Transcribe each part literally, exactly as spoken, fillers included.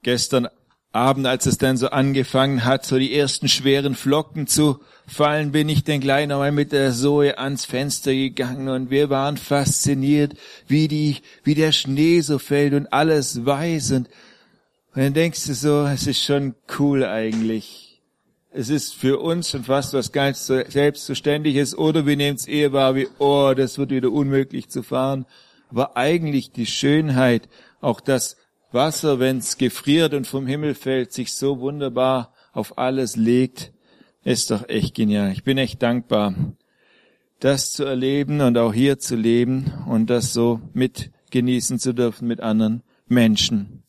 Gestern Abend, als es dann so angefangen hat, so die ersten schweren Flocken zu fallen, bin ich dann gleich nochmal mit der Zoe ans Fenster gegangen und wir waren fasziniert, wie die, wie der Schnee so fällt und alles weiß und, und dann denkst du so, es ist schon cool eigentlich. Es ist für uns schon fast was ganz Selbstverständliches oder wir nehmen es eher wahr wie, oh, das wird wieder unmöglich zu fahren. Aber eigentlich die Schönheit, auch das Wasser, wenn es gefriert und vom Himmel fällt, sich so wunderbar auf alles legt, ist doch echt genial. Ich bin echt dankbar, das zu erleben und auch hier zu leben und das so mit genießen zu dürfen mit anderen Menschen.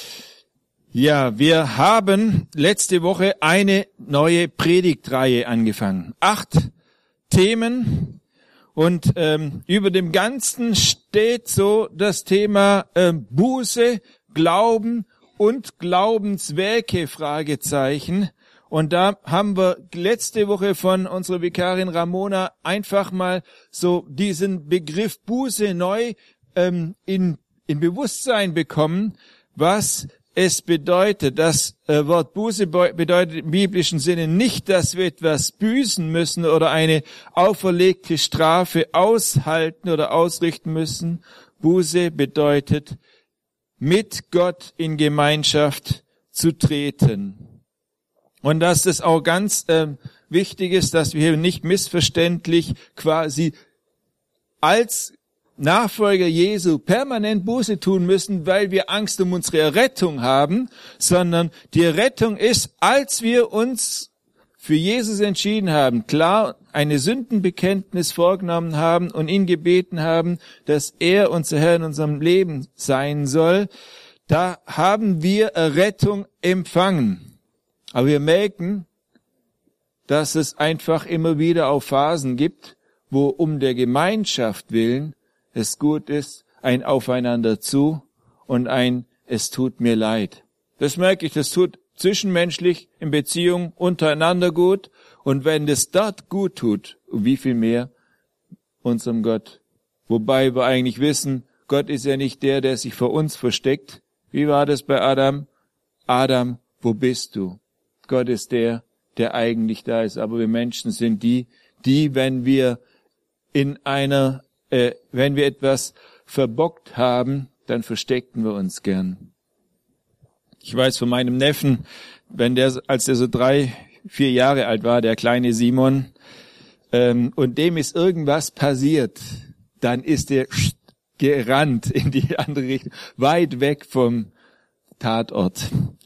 Ja, wir haben letzte Woche eine neue Predigtreihe angefangen. Acht Themen. Und ähm, über dem Ganzen steht so das Thema ähm, Buße, Glauben und Glaubenswerke, Fragezeichen. Und da haben wir letzte Woche von unserer Vikarin Ramona einfach mal so diesen Begriff Buße neu ähm, in, in Bewusstsein bekommen, was es bedeutet. Das äh, Wort Buße bedeutet im biblischen Sinne nicht, dass wir etwas büßen müssen oder eine auferlegte Strafe aushalten oder ausrichten müssen. Buße bedeutet, mit Gott in Gemeinschaft zu treten. Und dass es auch ganz äh, wichtig ist, dass wir hier nicht missverständlich quasi als Nachfolger Jesu permanent Buße tun müssen, weil wir Angst um unsere Errettung haben, sondern die Rettung ist, als wir uns für Jesus entschieden haben, klar eine Sündenbekenntnis vorgenommen haben und ihn gebeten haben, dass er unser Herr in unserem Leben sein soll, da haben wir Errettung empfangen. Aber wir merken, dass es einfach immer wieder auch Phasen gibt, wo um der Gemeinschaft willen es gut ist, ein Aufeinander zu und ein es tut mir leid. Das merke ich, das tut zwischenmenschlich in Beziehungen untereinander gut. Und wenn das dort gut tut, wie viel mehr unserem Gott. Wobei wir eigentlich wissen, Gott ist ja nicht der, der sich vor uns versteckt. Wie war das bei Adam? Adam, wo bist du? Gott ist der, der eigentlich da ist. Aber wir Menschen sind die, die, wenn wir in einer Äh, wenn wir etwas verbockt haben, dann verstecken wir uns gern. Ich weiß von meinem Neffen, wenn der, als der so drei, vier Jahre alt war, der kleine Simon, ähm, und dem ist irgendwas passiert, dann ist er gerannt in die andere Richtung, weit weg vom Tatort.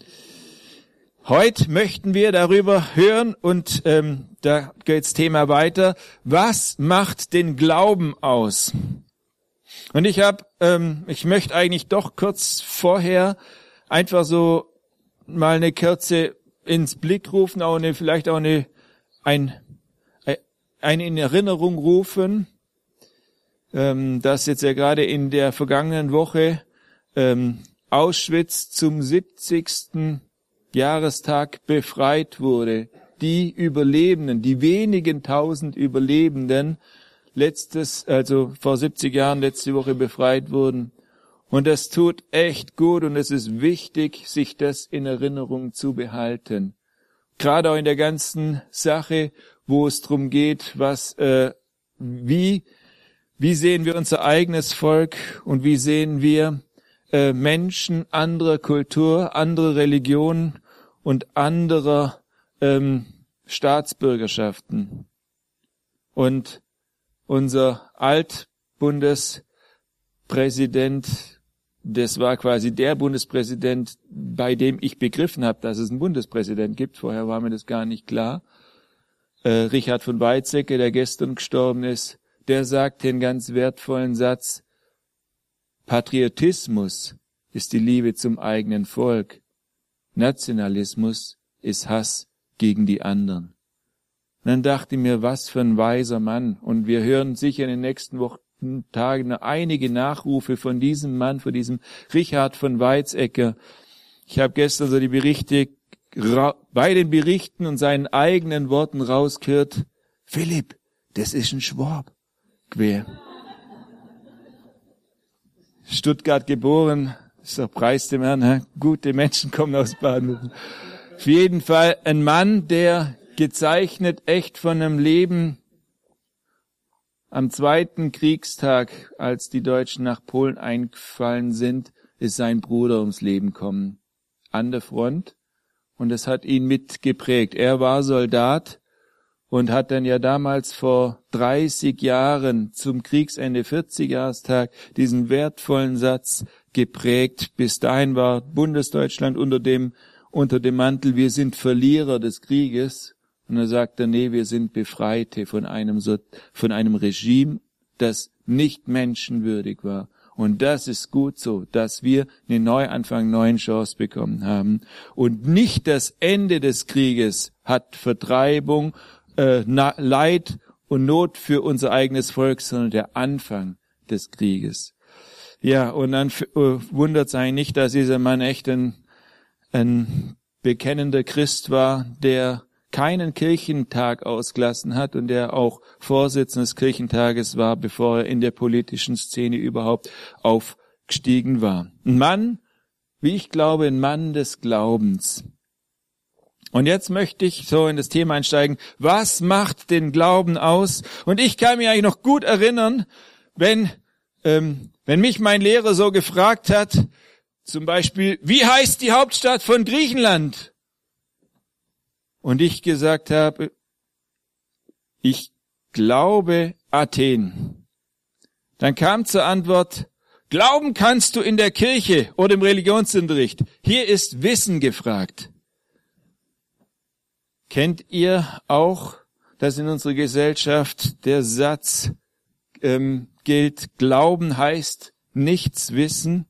Heute möchten wir darüber hören und ähm, da geht's Thema weiter. Was macht den Glauben aus? Und ich habe, ähm, ich möchte eigentlich doch kurz vorher einfach so mal eine Kerze ins Blick rufen, auch eine, vielleicht auch eine, ein, eine in Erinnerung rufen, ähm, dass jetzt ja gerade in der vergangenen Woche ähm, Auschwitz zum siebzigsten Jahrestag befreit wurde. Die Überlebenden, die wenigen tausend Überlebenden, letztes, also vor siebzig Jahren, letzte Woche befreit wurden. Und das tut echt gut und es ist wichtig, sich das in Erinnerung zu behalten. Gerade auch in der ganzen Sache, wo es darum geht, was, äh, wie, wie sehen wir unser eigenes Volk und wie sehen wir äh, Menschen anderer Kultur, anderer Religionen und anderer ähm, Staatsbürgerschaften. Und unser Altbundespräsident, das war quasi der Bundespräsident, bei dem ich begriffen habe, dass es einen Bundespräsident gibt. Vorher war mir das gar nicht klar. Äh, Richard von Weizsäcker, der gestern gestorben ist, der sagt den ganz wertvollen Satz: Patriotismus ist die Liebe zum eigenen Volk. Nationalismus ist Hass gegen die anderen. Und dann dachte ich mir, was für ein weiser Mann. Und wir hören sicher in den nächsten Wochen, Tagen noch einige Nachrufe von diesem Mann, von diesem Richard von Weizsäcker. Ich habe gestern so die Berichte, bei den Berichten und seinen eigenen Worten rausgehört: Philipp, das ist ein Schwab. Quer. Stuttgart geboren, ist der Preis dem Herrn, ne? Gute Menschen kommen aus Baden. Auf jeden Fall ein Mann, der gezeichnet echt von einem Leben am zweiten Kriegstag, als die Deutschen nach Polen eingefallen sind, ist sein Bruder ums Leben gekommen. An der Front. Und das hat ihn mitgeprägt. Er war Soldat und hat dann ja damals vor dreißig Jahren zum Kriegsende, vierzig-Jahrestag, diesen wertvollen Satz geprägt. Bis dahin war Bundesdeutschland unter dem, unter dem Mantel, wir sind Verlierer des Krieges. Und er sagte, nee, wir sind Befreite von einem, von einem Regime, das nicht menschenwürdig war. Und das ist gut so, dass wir einen Neuanfang, eine neue Chance bekommen haben. Und nicht das Ende des Krieges hat Vertreibung, äh, Leid und Not für unser eigenes Volk, sondern der Anfang des Krieges. Ja, und dann äh, wundert es eigentlich nicht, dass dieser Mann echt ein, ein bekennender Christ war, der keinen Kirchentag ausgelassen hat und der auch Vorsitzender des Kirchentages war, bevor er in der politischen Szene überhaupt aufgestiegen war. Ein Mann, wie ich glaube, ein Mann des Glaubens. Und jetzt möchte ich so in das Thema einsteigen, was macht den Glauben aus? Und ich kann mich eigentlich noch gut erinnern, wenn, ähm, wenn mich mein Lehrer so gefragt hat, zum Beispiel, wie heißt die Hauptstadt von Griechenland? Und ich gesagt habe, ich glaube Athen. Dann kam zur Antwort, glauben kannst du in der Kirche oder im Religionsunterricht. Hier ist Wissen gefragt. Kennt ihr auch, dass in unserer Gesellschaft der Satz ähm, gilt, Glauben heißt nichts wissen?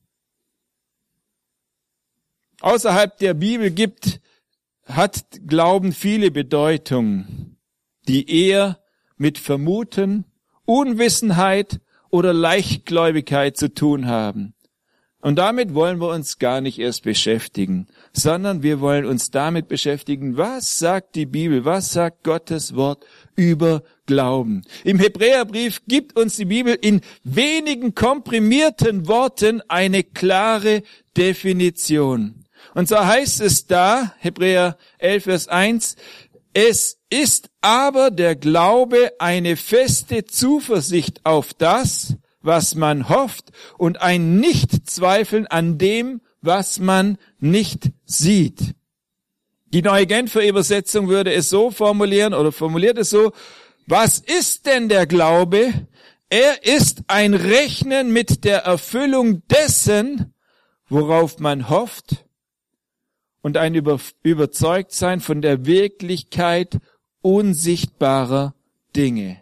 Außerhalb der Bibel gibt hat Glauben viele Bedeutungen, die eher mit Vermuten, Unwissenheit oder Leichtgläubigkeit zu tun haben. Und damit wollen wir uns gar nicht erst beschäftigen, sondern wir wollen uns damit beschäftigen, was sagt die Bibel, was sagt Gottes Wort über Glauben. Im Hebräerbrief gibt uns die Bibel in wenigen komprimierten Worten eine klare Definition. Und so heißt es da, Hebräer elf, Vers eins, es ist aber der Glaube eine feste Zuversicht auf das, was man hofft, und ein Nichtzweifeln an dem, was man nicht sieht. Die Neue Genfer Übersetzung würde es so formulieren oder formuliert es so, was ist denn der Glaube? Er ist ein Rechnen mit der Erfüllung dessen, worauf man hofft, und ein Über- Überzeugtsein von der Wirklichkeit unsichtbarer Dinge.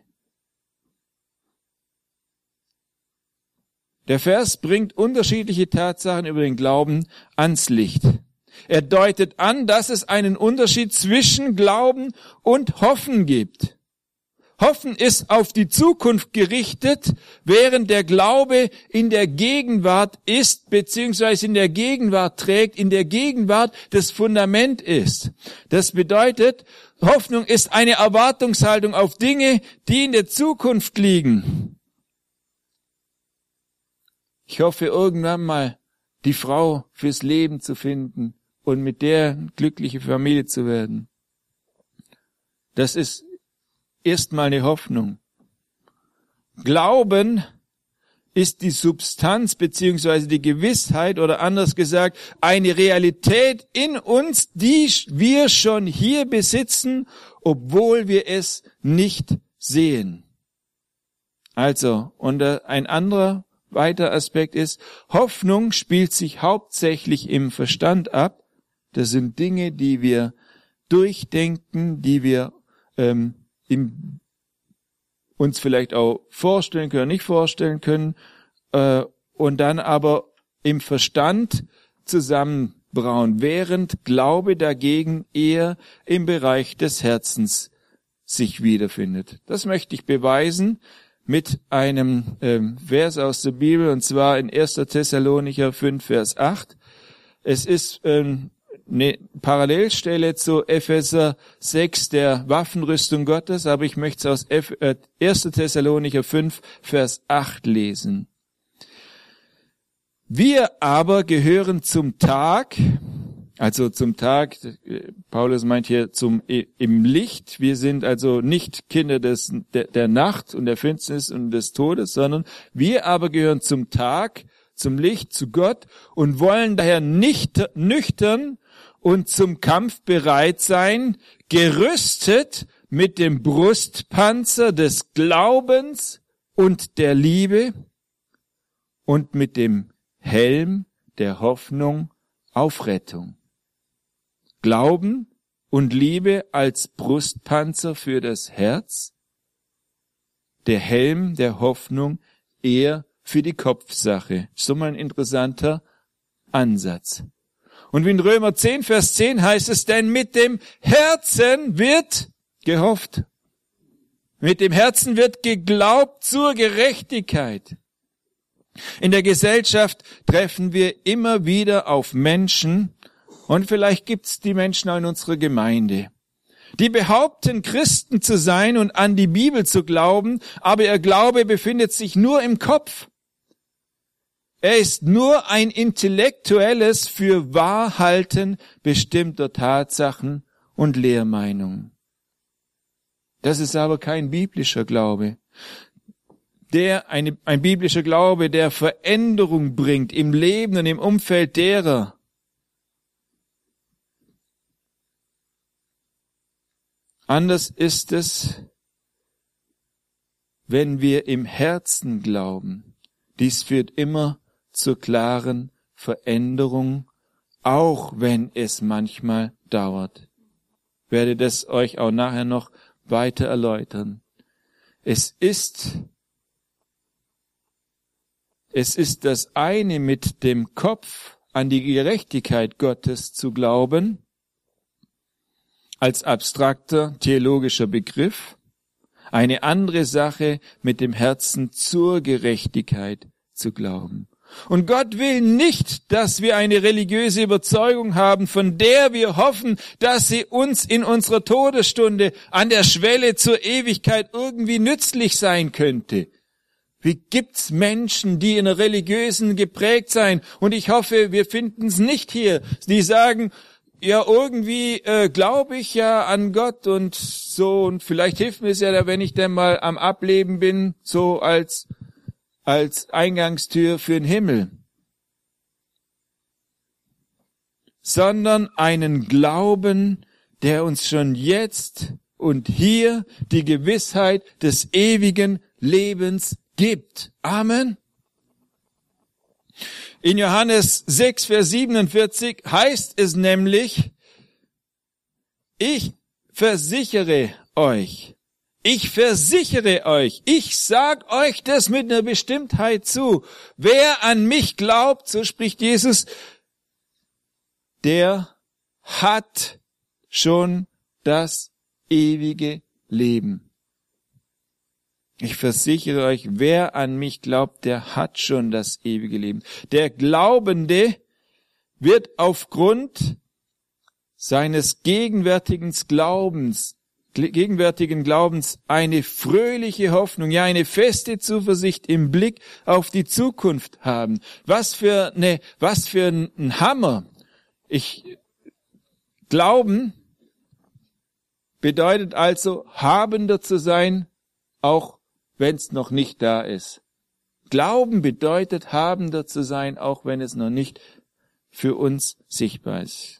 Der Vers bringt unterschiedliche Tatsachen über den Glauben ans Licht. Er deutet an, dass es einen Unterschied zwischen Glauben und Hoffen gibt. Hoffen ist auf die Zukunft gerichtet, während der Glaube in der Gegenwart ist, beziehungsweise in der Gegenwart trägt, in der Gegenwart das Fundament ist. Das bedeutet, Hoffnung ist eine Erwartungshaltung auf Dinge, die in der Zukunft liegen. Ich hoffe, irgendwann mal die Frau fürs Leben zu finden und mit der eine glückliche Familie zu werden. Das ist erstmal eine Hoffnung. Glauben ist die Substanz beziehungsweise die Gewissheit oder anders gesagt eine Realität in uns, die wir schon hier besitzen, obwohl wir es nicht sehen. Also, und ein anderer weiterer Aspekt ist, Hoffnung spielt sich hauptsächlich im Verstand ab. Das sind Dinge, die wir durchdenken, die wir ähm, im, uns vielleicht auch vorstellen können, nicht vorstellen können, äh, und dann aber im Verstand zusammenbrauen, während Glaube dagegen eher im Bereich des Herzens sich wiederfindet. Das möchte ich beweisen mit einem ähm, Vers aus der Bibel, und zwar in erster Thessalonicher fünf, Vers acht. Es ist ähm, eine Parallelstelle zu Epheser sechs, der Waffenrüstung Gottes, aber ich möchte es aus erster Thessalonicher fünf, Vers acht lesen. Wir aber gehören zum Tag, also zum Tag, Paulus meint hier zum im Licht. Wir sind also nicht Kinder des der, der Nacht und der Finsternis und des Todes, sondern wir aber gehören zum Tag, zum Licht, zu Gott und wollen daher nicht nüchtern und zum Kampf bereit sein, gerüstet mit dem Brustpanzer des Glaubens und der Liebe und mit dem Helm der Hoffnung auf Rettung. Glauben und Liebe als Brustpanzer für das Herz, der Helm der Hoffnung eher für die Kopfsache. So mal ein interessanter Ansatz. Und wie in Römer zehn, Vers zehn heißt es, denn mit dem Herzen wird gehofft. Mit dem Herzen wird geglaubt zur Gerechtigkeit. In der Gesellschaft treffen wir immer wieder auf Menschen, und vielleicht gibt's die Menschen auch in unserer Gemeinde, die behaupten, Christen zu sein und an die Bibel zu glauben, aber ihr Glaube befindet sich nur im Kopf. Er ist nur ein intellektuelles Fürwahrhalten bestimmter Tatsachen und Lehrmeinungen. Das ist aber kein biblischer Glaube. Der, eine, ein biblischer Glaube, der Veränderung bringt im Leben und im Umfeld derer. Anders ist es, wenn wir im Herzen glauben. Dies führt immer zur klaren Veränderung, auch wenn es manchmal dauert. Ich werde das euch auch nachher noch weiter erläutern. Es ist, es ist das eine, mit dem Kopf an die Gerechtigkeit Gottes zu glauben, als abstrakter theologischer Begriff, eine andere Sache, mit dem Herzen zur Gerechtigkeit zu glauben. Und Gott will nicht, dass wir eine religiöse Überzeugung haben, von der wir hoffen, dass sie uns in unserer Todesstunde an der Schwelle zur Ewigkeit irgendwie nützlich sein könnte. Wie gibt's Menschen, die in einer religiösen geprägt sein? Und ich hoffe, wir finden es nicht hier. Die sagen, ja, irgendwie äh, glaube ich ja an Gott und so, und vielleicht hilft mir es ja da, wenn ich dann mal am Ableben bin, so als als Eingangstür für den Himmel. Sondern einen Glauben, der uns schon jetzt und hier die Gewissheit des ewigen Lebens gibt. Amen. In Johannes sechs, Vers siebenundvierzig heißt es nämlich, ich versichere euch, ich versichere euch, ich sag euch das mit einer Bestimmtheit zu. Wer an mich glaubt, so spricht Jesus, der hat schon das ewige Leben. Ich versichere euch, wer an mich glaubt, der hat schon das ewige Leben. Der Glaubende wird aufgrund seines gegenwärtigen Glaubens, gegenwärtigen Glaubens eine fröhliche Hoffnung, ja eine feste Zuversicht im Blick auf die Zukunft haben. Was für eine, was für ein Hammer! Ich Glauben bedeutet also, habender zu sein, auch wenn es noch nicht da ist. Glauben bedeutet, habender zu sein, auch wenn es noch nicht für uns sichtbar ist.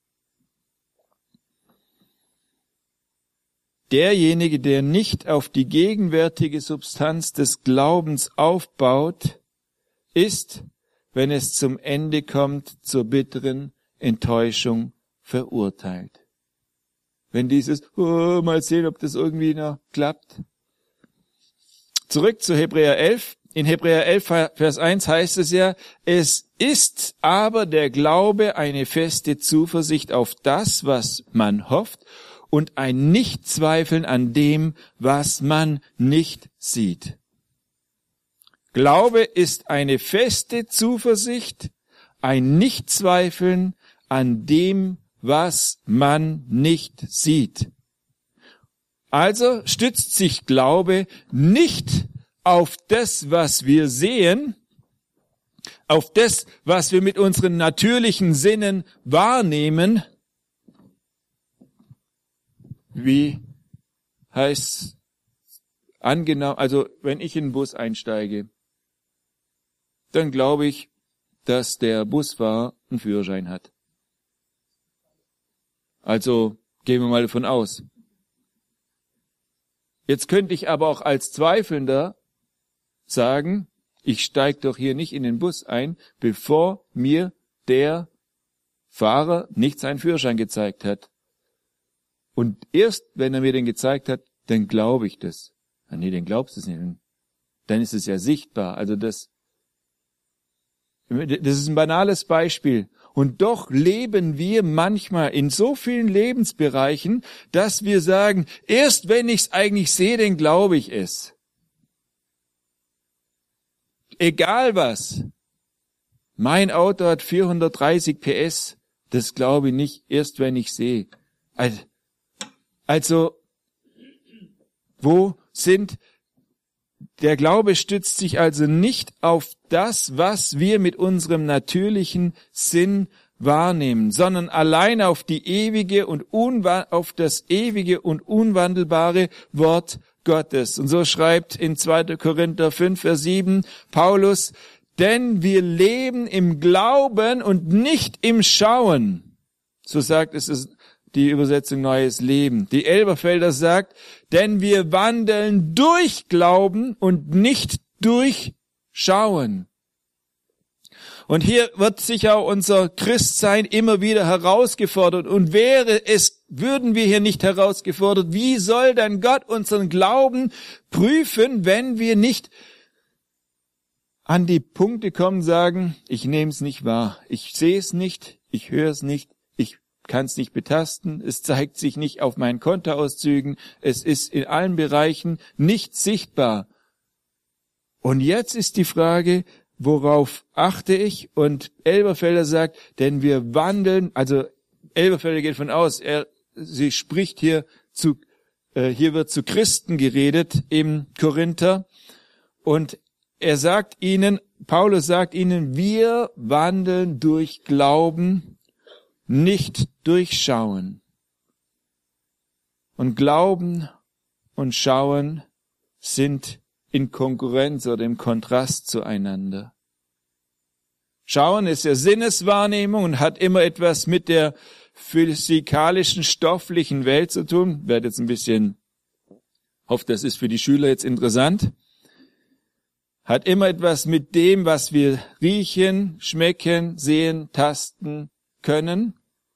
Derjenige, der nicht auf die gegenwärtige Substanz des Glaubens aufbaut, ist, wenn es zum Ende kommt, zur bitteren Enttäuschung verurteilt. Wenn dieses, oh, mal sehen, ob das irgendwie noch klappt. Zurück zu Hebräer elf. In Hebräer elf, Vers eins heißt es ja, es ist aber der Glaube eine feste Zuversicht auf das, was man hofft, und ein Nichtzweifeln an dem, was man nicht sieht. Glaube ist eine feste Zuversicht, ein Nichtzweifeln an dem, was man nicht sieht. Also stützt sich Glaube nicht auf das, was wir sehen, auf das, was wir mit unseren natürlichen Sinnen wahrnehmen. Wie heißt angenommen, also wenn ich in den Bus einsteige, dann glaube ich, dass der Busfahrer einen Führerschein hat. Also gehen wir mal davon aus. Jetzt könnte ich aber auch als Zweifelnder sagen, ich steige doch hier nicht in den Bus ein, bevor mir der Fahrer nicht seinen Führerschein gezeigt hat. Und erst, wenn er mir den gezeigt hat, dann glaube ich das. Ah, nee, dann glaubst du es nicht. Dann ist es ja sichtbar. Also das, das ist ein banales Beispiel. Und doch leben wir manchmal in so vielen Lebensbereichen, dass wir sagen, erst wenn ich es eigentlich sehe, dann glaube ich es. Egal was. Mein Auto hat vierhundertdreißig P S. Das glaube ich nicht, erst wenn ich sehe. Also, wo sind, der Glaube stützt sich also nicht auf das, was wir mit unserem natürlichen Sinn wahrnehmen, sondern allein auf die ewige und unwa- auf das ewige und unwandelbare Wort Gottes. Und so schreibt in zweiter Korinther fünf, Vers sieben Paulus, denn wir leben im Glauben und nicht im Schauen. So sagt es die Übersetzung Neues Leben. Die Elberfelder sagt, denn wir wandeln durch Glauben und nicht durch Schauen. Und hier wird sicher unser Christsein immer wieder herausgefordert. Und wäre es, würden wir hier nicht herausgefordert, wie soll dann Gott unseren Glauben prüfen, wenn wir nicht an die Punkte kommen, sagen, ich nehme es nicht wahr, ich sehe es nicht, ich höre es nicht, ich kann es nicht betasten, es zeigt sich nicht auf meinen Kontoauszügen, es ist in allen Bereichen nicht sichtbar. Und jetzt ist die Frage, worauf achte ich? Und Elberfelder sagt, denn wir wandeln, also Elberfelder geht von aus, er, sie spricht hier zu, äh, hier wird zu Christen geredet im Korinther und er sagt ihnen, Paulus sagt ihnen, wir wandeln durch Glauben, nicht durch Schauen. Und Glauben und Schauen sind in Konkurrenz oder im Kontrast zueinander. Schauen ist ja Sinneswahrnehmung und hat immer etwas mit der physikalischen, stofflichen Welt zu tun. Ich werde jetzt ein bisschen, hoffe, das ist für die Schüler jetzt interessant. Hat immer etwas mit dem, was wir riechen, schmecken, sehen, tasten können.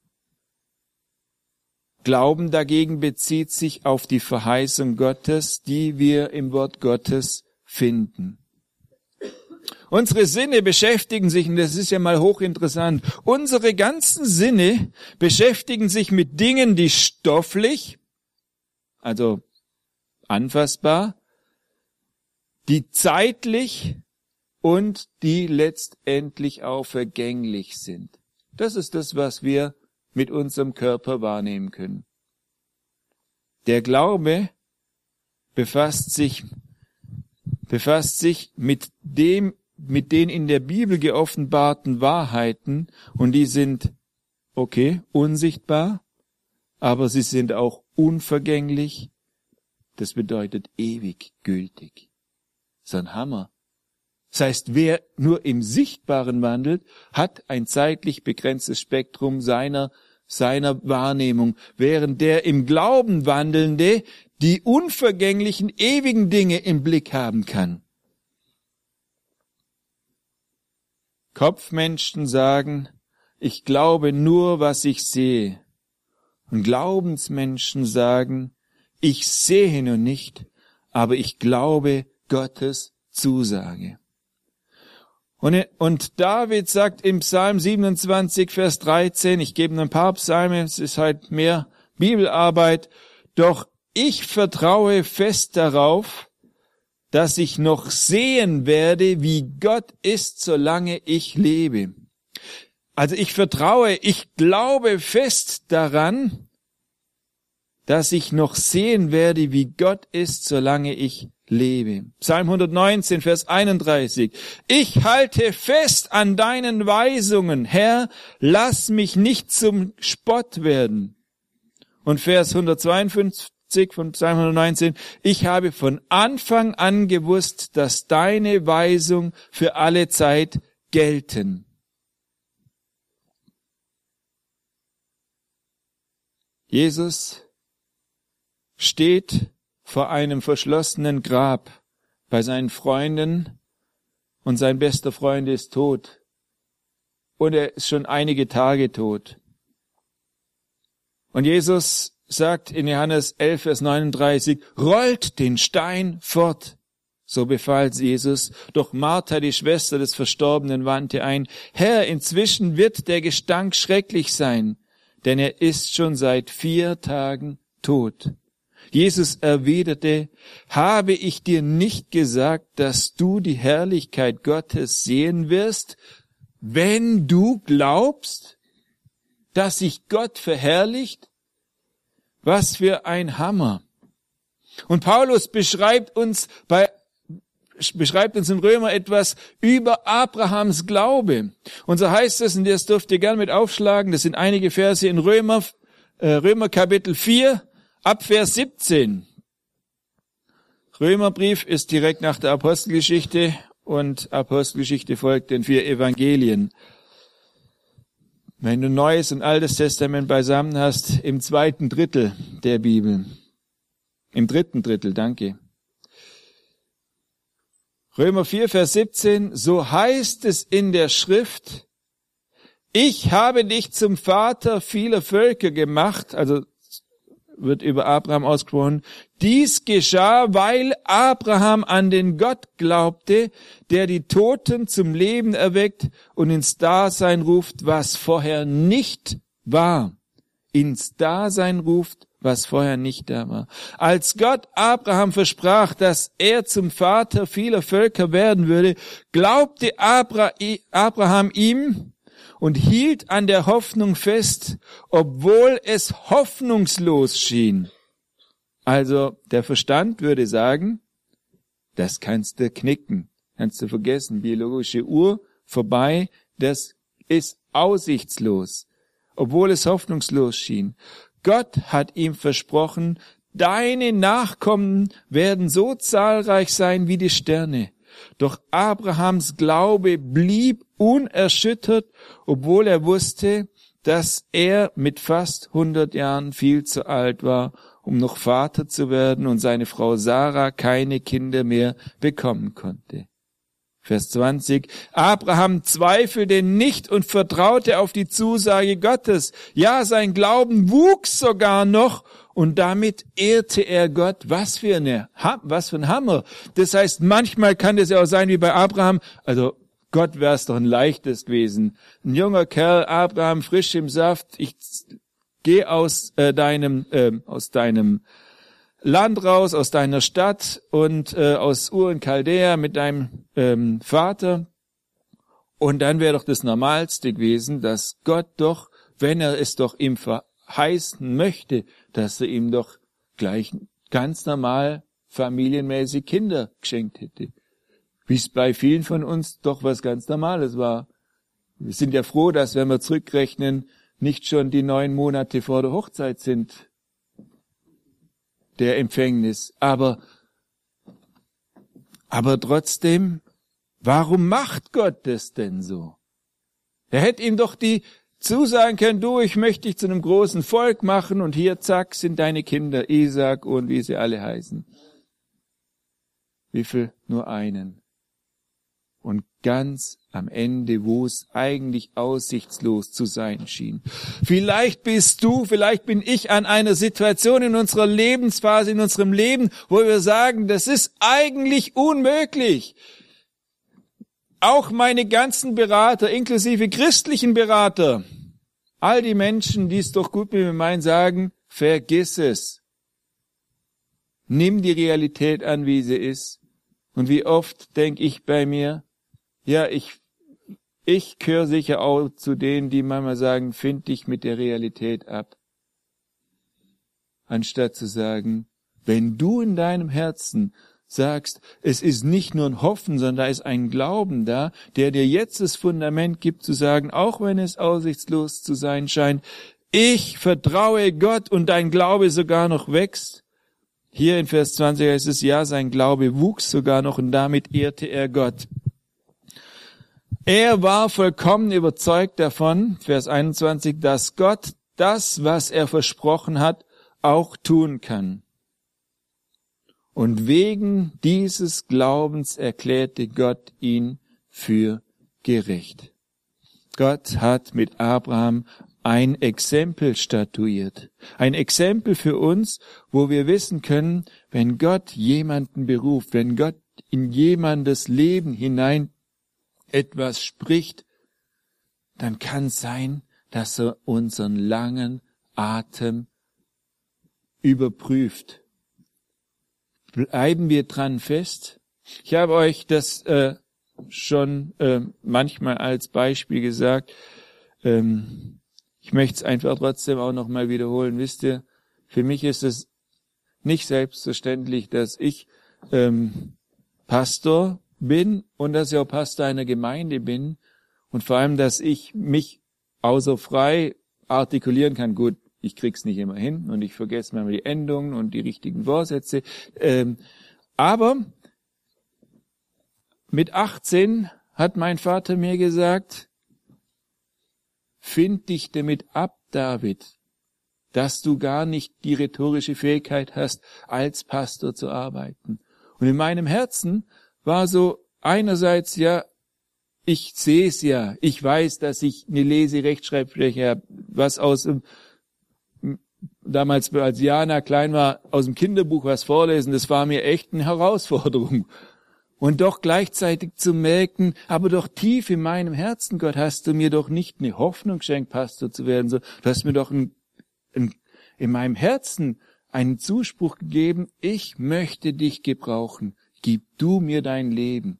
Glauben dagegen bezieht sich auf die Verheißung Gottes, die wir im Wort Gottes finden. Unsere Sinne beschäftigen sich, und das ist ja mal hochinteressant, unsere ganzen Sinne beschäftigen sich mit Dingen, die stofflich, also anfassbar, die zeitlich und die letztendlich auch vergänglich sind. Das ist das, was wir mit unserem Körper wahrnehmen können. Der Glaube befasst sich, befasst sich mit dem, mit den in der Bibel geoffenbarten Wahrheiten, und die sind, okay, unsichtbar, aber sie sind auch unvergänglich. Das bedeutet ewig gültig. So ein Hammer. Das heißt, wer nur im Sichtbaren wandelt, hat ein zeitlich begrenztes Spektrum seiner, seiner Wahrnehmung, während der im Glauben Wandelnde die unvergänglichen, ewigen Dinge im Blick haben kann. Kopfmenschen sagen, ich glaube nur, was ich sehe. Und Glaubensmenschen sagen, ich sehe nur nicht, aber ich glaube Gottes Zusage. Und, und David sagt im Psalm siebenundzwanzig, Vers dreizehn, ich gebe ein paar Psalmen, es ist halt mehr Bibelarbeit, doch ich vertraue fest darauf, dass ich noch sehen werde, wie Gott ist, solange ich lebe. Also ich vertraue, ich glaube fest daran, dass ich noch sehen werde, wie Gott ist, solange ich lebe. Psalm hundertneunzehn, Vers einunddreißig. Ich halte fest an deinen Weisungen, Herr, lass mich nicht zum Spott werden. Und Vers hundertzweiundfünfzig von Psalm hundertneunzehn. Ich habe von Anfang an gewusst, dass deine Weisungen für alle Zeit gelten. Jesus steht vor einem verschlossenen Grab bei seinen Freunden und sein bester Freund ist tot. Und er ist schon einige Tage tot. Und Jesus sagt in Johannes elf, Vers neununddreißig, rollt den Stein fort. So befahl Jesus. Doch Martha, die Schwester des Verstorbenen, wandte ein, Herr, inzwischen wird der Gestank schrecklich sein, denn er ist schon seit vier Tagen tot. Jesus erwiderte, habe ich dir nicht gesagt, dass du die Herrlichkeit Gottes sehen wirst, wenn du glaubst, dass sich Gott verherrlicht? Was für ein Hammer! Und Paulus beschreibt uns bei beschreibt uns in Römer etwas über Abrahams Glaube. Und so heißt es, und das dürft ihr gern mit aufschlagen, das sind einige Verse in Römer, äh, Römer Kapitel vier, ab Vers siebzehn. Römerbrief ist direkt nach der Apostelgeschichte und Apostelgeschichte folgt den vier Evangelien. Wenn du Neues und Altes Testament beisammen hast, im zweiten Drittel der Bibel. Im dritten Drittel, danke. Römer vier, Vers siebzehn, so heißt es in der Schrift, ich habe dich zum Vater vieler Völker gemacht, also wird über Abraham ausgesprochen, dies geschah, weil Abraham an den Gott glaubte, der die Toten zum Leben erweckt und ins Dasein ruft, was vorher nicht war. Ins Dasein ruft, was vorher nicht da war. Als Gott Abraham versprach, dass er zum Vater vieler Völker werden würde, glaubte Abra- Abraham ihm und hielt an der Hoffnung fest, obwohl es hoffnungslos schien. Also der Verstand würde sagen, das kannst du knicken, kannst du vergessen, biologische Uhr vorbei, das ist aussichtslos, obwohl es hoffnungslos schien. Gott hat ihm versprochen, deine Nachkommen werden so zahlreich sein wie die Sterne. Doch Abrahams Glaube blieb unerschüttert, obwohl er wusste, dass er mit fast hundert Jahren viel zu alt war, um noch Vater zu werden und seine Frau Sarah keine Kinder mehr bekommen konnte. Vers zwanzig. Abraham zweifelte nicht und vertraute auf die Zusage Gottes. Ja, sein Glauben wuchs sogar noch und damit ehrte er Gott. Was für eine, was für ein Hammer. Das heißt, manchmal kann es ja auch sein wie bei Abraham. Also Gott wäre es doch ein leichtes gewesen. Ein junger Kerl, Abraham, frisch im Saft. Ich gehe aus äh, deinem, äh, aus deinem Land raus, aus deiner Stadt und äh, aus Ur in Chaldea mit deinem ähm, Vater. Und dann wäre doch das Normalste gewesen, dass Gott doch, wenn er es doch ihm verheißen möchte, dass er ihm doch gleich ganz normal familienmäßig Kinder geschenkt hätte. Wie es bei vielen von uns doch was ganz Normales war. Wir sind ja froh, dass, wenn wir zurückrechnen, nicht schon die neun Monate vor der Hochzeit sind, der Empfängnis. Aber, aber trotzdem, warum macht Gott das denn so? Er hätte ihm doch die zusagen können, du, ich möchte dich zu einem großen Volk machen und hier, zack, sind deine Kinder, Isaac und wie sie alle heißen. Wie viel? Nur einen. Und ganz am Ende, wo es eigentlich aussichtslos zu sein schien. Vielleicht bist du, vielleicht bin ich an einer Situation in unserer Lebensphase, in unserem Leben, wo wir sagen, das ist eigentlich unmöglich. Auch meine ganzen Berater, inklusive christlichen Berater, all die Menschen, die es doch gut mit mir meinen, sagen, vergiss es. Nimm die Realität an, wie sie ist. Und wie oft denke ich bei mir, ja, ich, ich gehöre sicher auch zu denen, die manchmal sagen, find dich mit der Realität ab. Anstatt zu sagen, wenn du in deinem Herzen sagst, es ist nicht nur ein Hoffen, sondern da ist ein Glauben da, der dir jetzt das Fundament gibt, zu sagen, auch wenn es aussichtslos zu sein scheint, ich vertraue Gott und dein Glaube sogar noch wächst. Hier in Vers zwanzig heißt es, ja, sein Glaube wuchs sogar noch und damit ehrte er Gott. Er war vollkommen überzeugt davon, Vers einundzwanzig, dass Gott das, was er versprochen hat, auch tun kann. Und wegen dieses Glaubens erklärte Gott ihn für gerecht. Gott hat mit Abraham ein Exempel statuiert. Ein Exempel für uns, wo wir wissen können, wenn Gott jemanden beruft, wenn Gott in jemandes Leben hinein etwas spricht, dann kann es sein, dass er unseren langen Atem überprüft. Bleiben wir dran fest. Ich habe euch das äh, schon äh, manchmal als Beispiel gesagt. Ähm, ich möchte es einfach trotzdem auch noch mal wiederholen. Wisst ihr, für mich ist es nicht selbstverständlich, dass ich ähm, Pastor bin und dass ich auch Pastor einer Gemeinde bin und vor allem, dass ich mich außer frei artikulieren kann. Gut, ich krieg's nicht immer hin und ich vergesse manchmal die Endungen und die richtigen Vorsätze. Ähm, aber mit achtzehn hat mein Vater mir gesagt, find dich damit ab, David, dass du gar nicht die rhetorische Fähigkeit hast, als Pastor zu arbeiten. Und in meinem Herzen war so einerseits, ja, ich sehe es ja, ich weiß, dass ich eine Lese-Rechtschreibschwäche habe, was aus dem damals, als Jana klein war, aus dem Kinderbuch was vorlesen, das war mir echt eine Herausforderung. Und doch gleichzeitig zu merken, aber doch tief in meinem Herzen, Gott, hast du mir doch nicht eine Hoffnung geschenkt, Pastor zu werden, so, du hast mir doch ein, ein, in meinem Herzen einen Zuspruch gegeben, ich möchte dich gebrauchen, gib du mir dein Leben.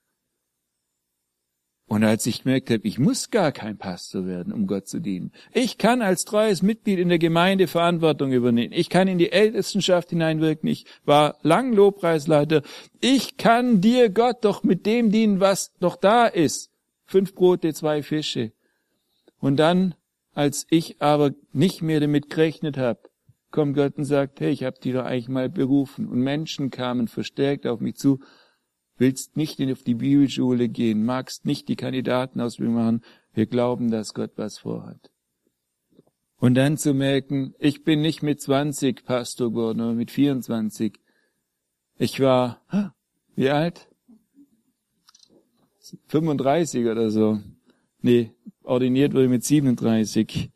Und als ich gemerkt habe, ich muss gar kein Pastor werden, um Gott zu dienen. Ich kann als treues Mitglied in der Gemeinde Verantwortung übernehmen. Ich kann in die Ältestenschaft hineinwirken. Ich war lang Lobpreisleiter. Ich kann dir, Gott, doch mit dem dienen, was doch da ist. Fünf Brote, zwei Fische. Und dann, als ich aber nicht mehr damit gerechnet habe, kommt Gott und sagt, hey, ich habe dich doch eigentlich mal berufen. Und Menschen kamen verstärkt auf mich zu. Willst nicht auf die Bibelschule gehen, magst nicht die Kandidatenausbildung machen, wir glauben, dass Gott was vorhat. Und dann zu merken, ich bin nicht mit zwanzig Pastor geworden, sondern mit vierundzwanzig. Ich war, wie alt? fünfunddreißig oder so. Nee, ordiniert wurde mit siebenunddreißig.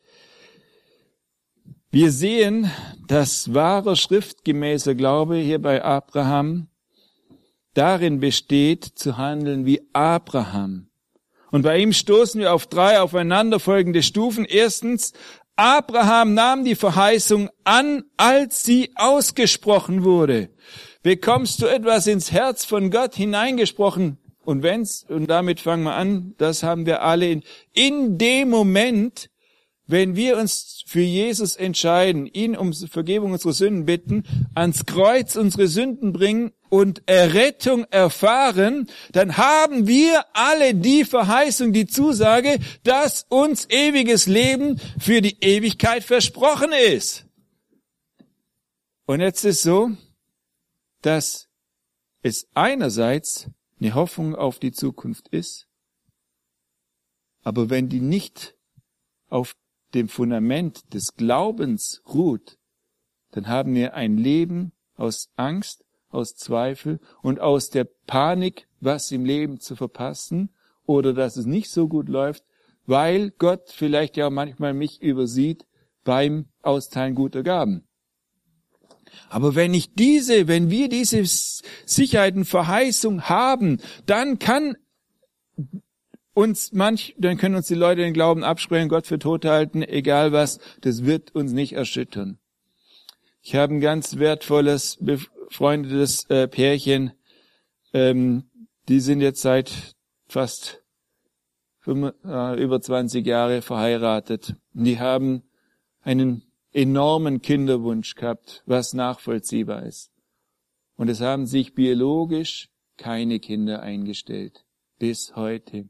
Wir sehen, dass wahrer schriftgemäßer Glaube hier bei Abraham darin besteht, zu handeln wie Abraham. Und bei ihm stoßen wir auf drei aufeinanderfolgende Stufen. Erstens, Abraham nahm die Verheißung an, als sie ausgesprochen wurde. Bekommst du etwas ins Herz von Gott hineingesprochen? Und wenn's, und damit fangen wir an, das haben wir alle in, in dem Moment, wenn wir uns für Jesus entscheiden, ihn um Vergebung unserer Sünden bitten, ans Kreuz unsere Sünden bringen und Errettung erfahren, dann haben wir alle die Verheißung, die Zusage, dass uns ewiges Leben für die Ewigkeit versprochen ist. Und jetzt ist so, dass es einerseits eine Hoffnung auf die Zukunft ist, aber wenn die nicht auf dem Fundament des Glaubens ruht, dann haben wir ein Leben aus Angst, aus Zweifel und aus der Panik, was im Leben zu verpassen oder dass es nicht so gut läuft, weil Gott vielleicht ja manchmal mich übersieht beim Austeilen guter Gaben. Aber wenn ich diese, wenn wir diese Sicherheit und Verheißung haben, dann kann uns manch, dann können uns die Leute den Glauben absprechen, Gott für tot halten, egal was, das wird uns nicht erschüttern. Ich habe ein ganz wertvolles, befreundetes äh, Pärchen, ähm, die sind jetzt seit fast fünf, äh, über zwanzig Jahre verheiratet. Und die haben einen enormen Kinderwunsch gehabt, was nachvollziehbar ist. Und es haben sich biologisch keine Kinder eingestellt. Bis heute.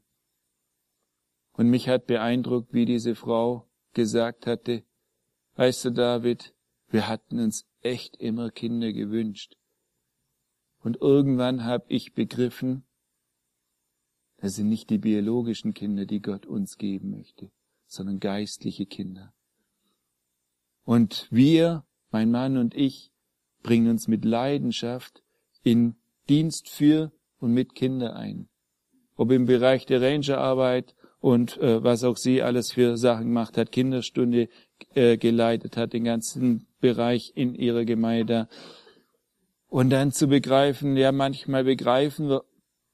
Und mich hat beeindruckt, wie diese Frau gesagt hatte, weißt du, David, wir hatten uns echt immer Kinder gewünscht. Und irgendwann habe ich begriffen, das sind nicht die biologischen Kinder, die Gott uns geben möchte, sondern geistliche Kinder. Und wir, mein Mann und ich, bringen uns mit Leidenschaft in Dienst für und mit Kinder ein. Ob im Bereich der Rangerarbeit und äh, was auch sie alles für Sachen gemacht hat, Kinderstunde äh, geleitet hat, den ganzen Bereich in ihrer Gemeinde. Und dann zu begreifen, ja, manchmal begreifen wir,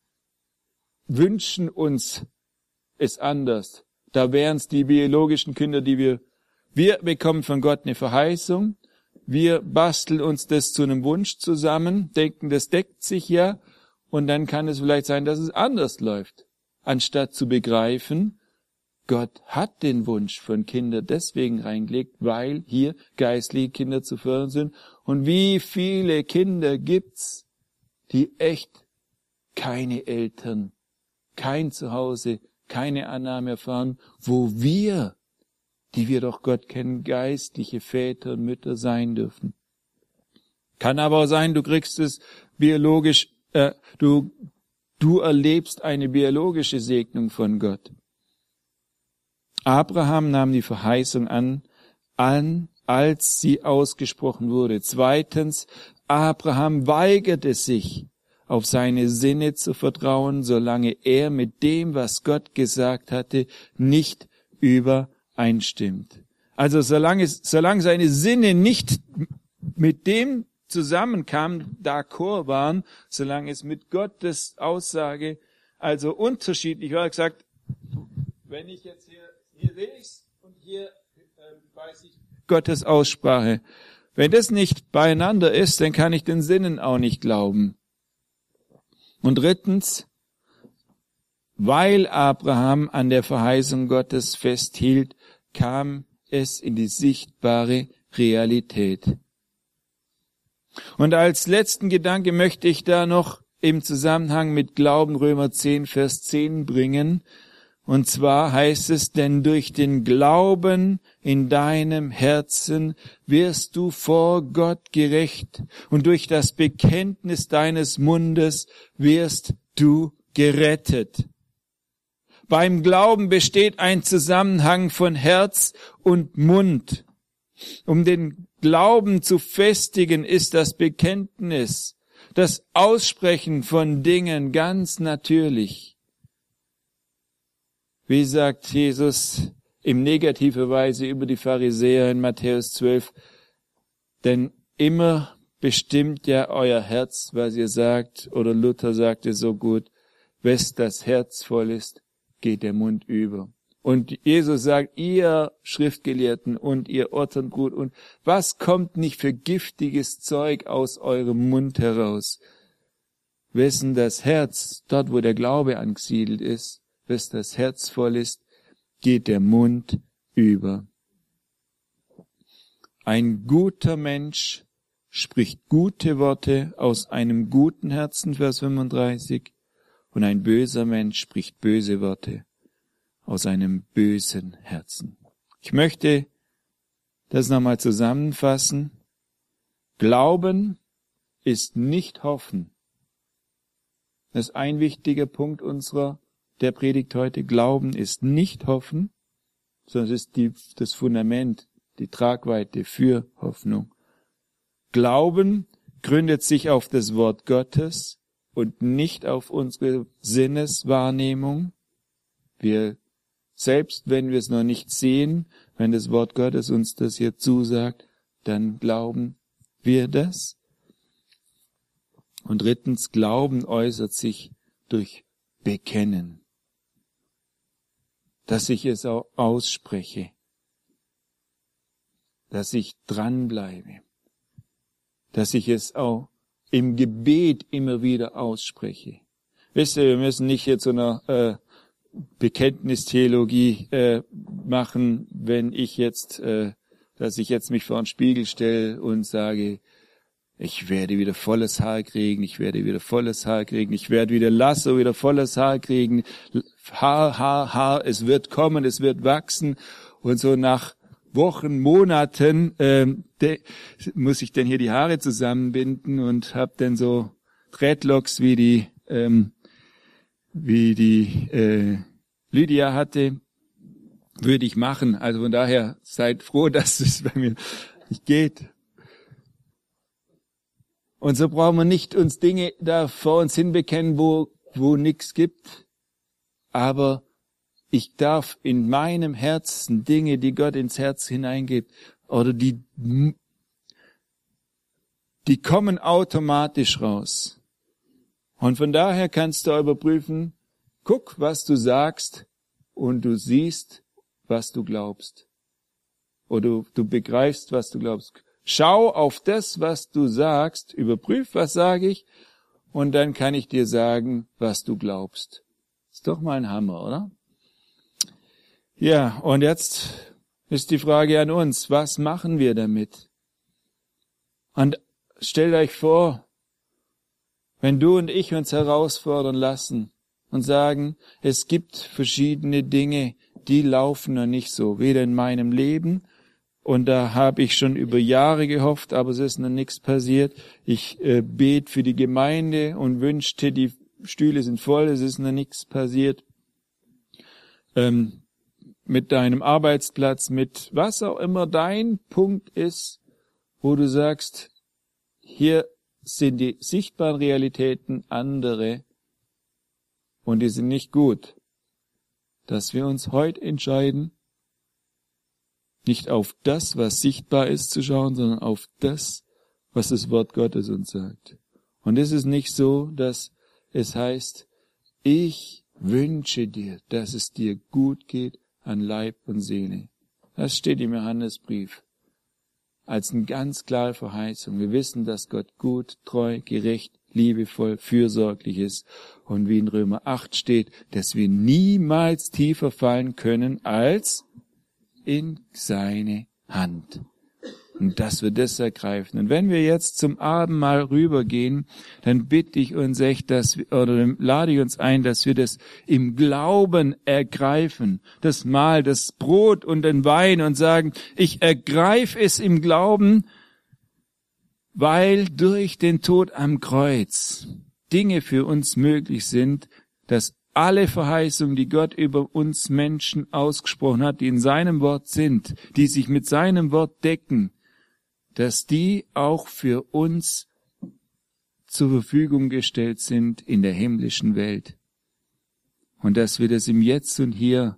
wünschen uns es anders. Da wären es die biologischen Kinder, die wir, wir bekommen von Gott eine Verheißung, wir basteln uns das zu einem Wunsch zusammen, denken, das deckt sich ja, und dann kann es vielleicht sein, dass es anders läuft. Anstatt zu begreifen, Gott hat den Wunsch von Kindern deswegen reingelegt, weil hier geistliche Kinder zu fördern sind. Und wie viele Kinder gibt's, die echt keine Eltern, kein Zuhause, keine Annahme erfahren, wo wir, die wir doch Gott kennen, geistliche Väter und Mütter sein dürfen. Kann aber auch sein, du kriegst es biologisch, äh, du, du erlebst eine biologische Segnung von Gott. Abraham nahm die Verheißung an, an, als sie ausgesprochen wurde. Zweitens, Abraham weigerte sich, auf seine Sinne zu vertrauen, solange er mit dem, was Gott gesagt hatte, nicht übereinstimmt. Also solange, solange seine Sinne nicht mit dem zusammenkamen, d'accord waren, solange es mit Gottes Aussage also unterschiedlich war, gesagt, wenn ich jetzt hier, hier will ich's und hier äh, weiß ich Gottes Aussprache. Wenn das nicht beieinander ist, dann kann ich den Sinnen auch nicht glauben. Und drittens, weil Abraham an der Verheißung Gottes festhielt, kam es in die sichtbare Realität. Und als letzten Gedanke möchte ich da noch im Zusammenhang mit Glauben Römer zehn, Vers zehn bringen. Und zwar heißt es, denn durch den Glauben in deinem Herzen wirst du vor Gott gerecht und durch das Bekenntnis deines Mundes wirst du gerettet. Beim Glauben besteht ein Zusammenhang von Herz und Mund. Um den Glauben zu festigen, ist das Bekenntnis, das Aussprechen von Dingen ganz natürlich. Wie sagt Jesus in negativer Weise über die Pharisäer in Matthäus zwölf, denn immer bestimmt ja euer Herz, was ihr sagt, oder Luther sagte so gut, wes das Herz voll ist, geht der Mund über. Und Jesus sagt, ihr Schriftgelehrten und ihr Otternbrut, und was kommt nicht für giftiges Zeug aus eurem Mund heraus? Wessen das Herz, dort wo der Glaube angesiedelt ist, wes das Herz voll ist, geht der Mund über. Ein guter Mensch spricht gute Worte aus einem guten Herzen, Vers fünfunddreißig, und ein böser Mensch spricht böse Worte aus einem bösen Herzen. Ich möchte das nochmal zusammenfassen. Glauben ist nicht hoffen. Das ist ein wichtiger Punkt unserer der Predigt heute. Glauben ist nicht hoffen, sondern es ist die, das Fundament, die Tragweite für Hoffnung. Glauben gründet sich auf das Wort Gottes und nicht auf unsere Sinneswahrnehmung. Wir, selbst wenn wir es noch nicht sehen, wenn das Wort Gottes uns das hier zusagt, dann glauben wir das. Und drittens, Glauben äußert sich durch Bekennen. Dass ich es auch ausspreche. Dass ich dranbleibe. Dass ich es auch im Gebet immer wieder ausspreche. Wisst ihr, wir müssen nicht jetzt so eine äh, Bekenntnistheologie äh, machen, wenn ich jetzt, äh, dass ich jetzt mich vor einen Spiegel stelle und sage, Ich werde wieder volles Haar kriegen, ich werde wieder volles Haar kriegen, ich werde wieder Lasso, wieder volles Haar kriegen. Haar, Haar, Haar, es wird kommen, es wird wachsen. Und so nach Wochen, Monaten ähm, de, muss ich dann hier die Haare zusammenbinden und habe dann so Dreadlocks wie die ähm, wie die äh, Lydia hatte, würde ich machen. Also von daher seid froh, dass es bei mir nicht geht. Und so brauchen wir nicht uns Dinge da vor uns hin bekennen, wo wo nichts gibt. Aber ich darf in meinem Herzen Dinge, die Gott ins Herz hineingibt, oder die, die kommen automatisch raus. Und von daher kannst du überprüfen, guck, was du sagst, und du siehst, was du glaubst. Oder du, du begreifst, was du glaubst. Schau auf das, was du sagst, überprüf, was sage ich, und dann kann ich dir sagen, was du glaubst. Ist doch mal ein Hammer, oder? Ja, und jetzt ist die Frage an uns, was machen wir damit? Und stellt euch vor, wenn du und ich uns herausfordern lassen und sagen, es gibt verschiedene Dinge, die laufen noch nicht so, weder in meinem Leben, und da habe ich schon über Jahre gehofft, aber es ist noch nichts passiert. Ich äh, bete für die Gemeinde und wünschte, die Stühle sind voll, es ist noch nichts passiert. Ähm, mit deinem Arbeitsplatz, mit was auch immer dein Punkt ist, wo du sagst, hier sind die sichtbaren Realitäten andere und die sind nicht gut, dass wir uns heute entscheiden, nicht auf das, was sichtbar ist, zu schauen, sondern auf das, was das Wort Gottes uns sagt. Und es ist nicht so, dass es heißt, ich wünsche dir, dass es dir gut geht an Leib und Seele. Das steht im Johannesbrief als eine ganz klare Verheißung. Wir wissen, dass Gott gut, treu, gerecht, liebevoll, fürsorglich ist. Und wie in Römer acht steht, dass wir niemals tiefer fallen können als in seine Hand. Und dass wir das ergreifen. Und wenn wir jetzt zum Abendmahl rübergehen, dann bitte ich uns echt, dass wir, oder lade ich uns ein, dass wir das im Glauben ergreifen. Das Mahl, das Brot und den Wein und sagen, ich ergreife es im Glauben, weil durch den Tod am Kreuz Dinge für uns möglich sind, dass alle Verheißungen, die Gott über uns Menschen ausgesprochen hat, die in seinem Wort sind, die sich mit seinem Wort decken, dass die auch für uns zur Verfügung gestellt sind in der himmlischen Welt. Und dass wir das im Jetzt und Hier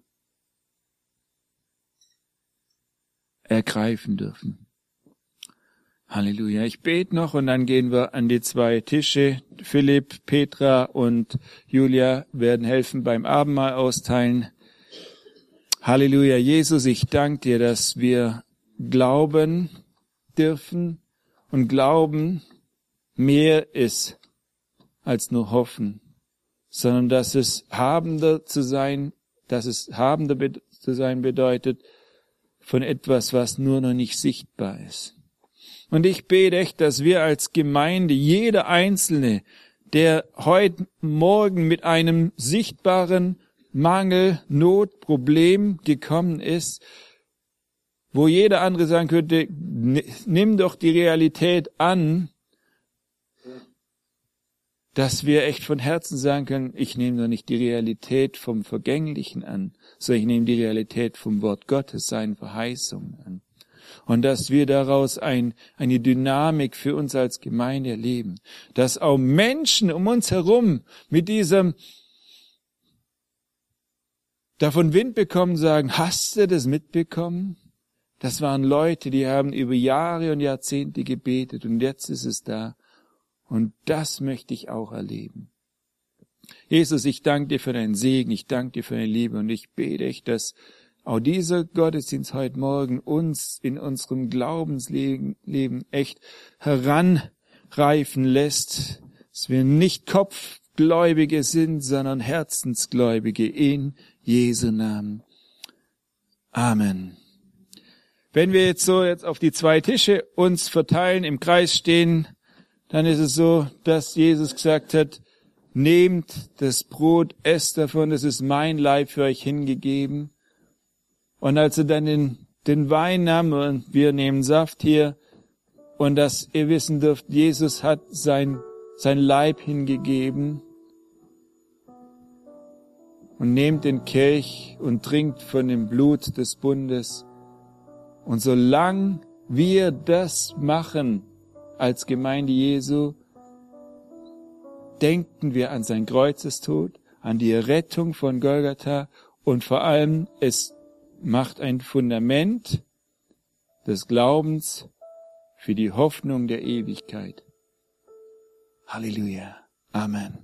ergreifen dürfen. Halleluja. Ich bete noch und dann gehen wir an die zwei Tische. Philipp, Petra und Julia werden helfen beim Abendmahl austeilen. Halleluja. Jesus, ich danke dir, dass wir glauben dürfen und glauben mehr ist als nur hoffen, sondern dass es habender zu sein, dass es habender zu sein bedeutet von etwas, was nur noch nicht sichtbar ist. Und ich bete echt, dass wir als Gemeinde, jeder Einzelne, der heute Morgen mit einem sichtbaren Mangel, Not, Problem gekommen ist, wo jeder andere sagen könnte, nimm doch die Realität an, dass wir echt von Herzen sagen können, ich nehme doch nicht die Realität vom Vergänglichen an, sondern ich nehme die Realität vom Wort Gottes, seinen Verheißungen an. Und dass wir daraus ein, eine Dynamik für uns als Gemeinde erleben, dass auch Menschen um uns herum mit diesem davon Wind bekommen, sagen, hast du das mitbekommen? Das waren Leute, die haben über Jahre und Jahrzehnte gebetet und jetzt ist es da. Und das möchte ich auch erleben. Jesus, ich danke dir für deinen Segen, ich danke dir für deine Liebe und ich bete echt, dass auch dieser Gottesdienst heute Morgen uns in unserem Glaubensleben echt heranreifen lässt, dass wir nicht Kopfgläubige sind, sondern Herzensgläubige in Jesu Namen. Amen. Wenn wir jetzt so jetzt auf die zwei Tische uns verteilen, im Kreis stehen, dann ist es so, dass Jesus gesagt hat, nehmt das Brot, esst davon, es ist mein Leib für euch hingegeben. Und als er dann den, den Wein nahm, und wir nehmen Saft hier, und dass ihr wissen dürft, Jesus hat sein, sein Leib hingegeben, und nehmt den Kelch und trinkt von dem Blut des Bundes. Und solange wir das machen als Gemeinde Jesu, denken wir an sein Kreuzestod, an die Rettung von Golgatha und vor allem, es macht ein Fundament des Glaubens für die Hoffnung der Ewigkeit. Halleluja. Amen.